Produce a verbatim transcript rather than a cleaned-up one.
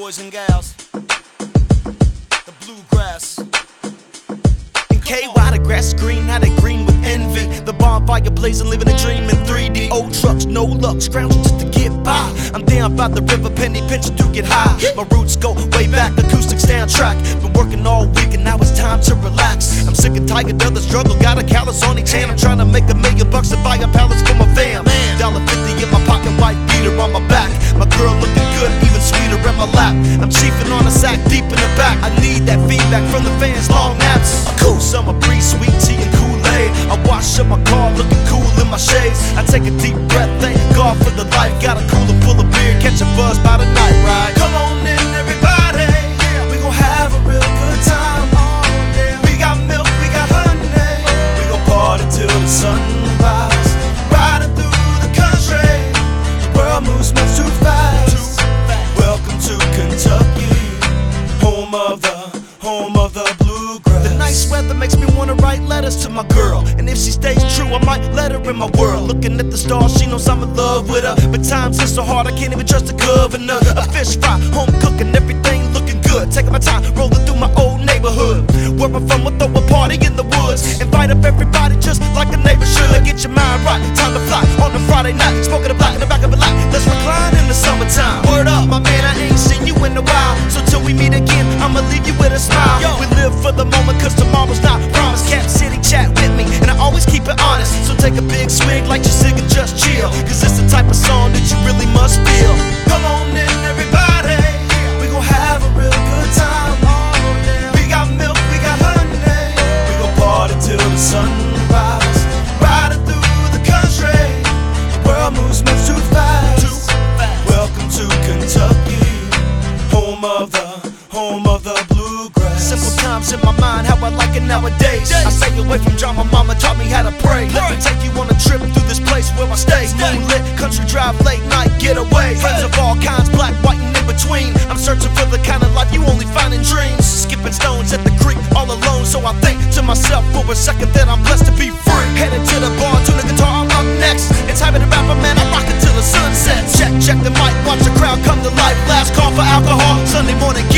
boys and gals, the bluegrass. In K Y the grass is green, now they green with envy. The bonfire blazing, living a dream in three D. Old trucks, no luck, scrounging just to get by. I'm down by the river, penny pinching to get high. My roots go way back, acoustics soundtrack. Been working all week and now it's time to relax. I'm sick and tired of the struggle, got a callus on each hand. I'm trying to make a million bucks to buy a palace for my fam. Dollar fifty in my pocket, white beater on my back. My girl looking good, even sweeter in my lap. I'm chiefing on a sack deep in the back. I need that feedback from the fans, long naps. A cool summer breeze, sweet tea and Kool-Aid. I wash up my car, looking cool in my shades. I take a deep breath, thank God for the life. Got a cooler full of beer, catch a buzz by the night ride. Come on in everybody, we gon' have a real good time. We got milk, we got honey, we gon' party till the sunrise. Riding through the country, the world moves much too fast. Welcome to Kentucky, home of the, home of the bluegrass. The nice weather makes me wanna write letters to my girl, and if she stays true, I might let her in my world. Looking at the stars, she knows I'm in love with her, but times is so hard I can't even trust a governor. A fish fry, home cooking, everything looking good. Taking my time, rolling through my old neighborhood. Where I'm from, we'll throw a party in the woods. Invite up everybody just like a neighbor should. Get your mind right, time to fly on a Friday night. Smoking a black in the back of a lot, let's recline in the summertime. Word up, my man, I ain't seen you in a while, so till we meet again, I'ma leave you with a smile. Yo, we live for the moment, cause tomorrow's not promised. Cap City, chat with me, and I always keep it honest. So take a big swig like you're sick and just chill, cause it's the type of song that you really must feel. Come on in everybody, we gon' have a real good time. We got milk, we got honey, we gon' party till the sunrise. Riding through the country, the world moves much too fast. Welcome to Kentucky, home of the, home of the bluegrass. Simple times in my mind, how I like it nowadays. I stay away from drama, mama taught me how to pray. Let me take you on a trip through this place where I stay. Moonlit, country drive, late night getaway. Friends of all kinds, black, white, and in between. I'm searching for the kind of life you only find in dreams. Skipping stones at the creek, all alone, so I think to myself for a second that I'm blessed to be free. Headed to the bar, tune the guitar, I'm up next. It's time to rap, man, I rock it till the sun sets. Check, check the mic, watch the crowd come to life. Last call for alcohol, Sunday morning.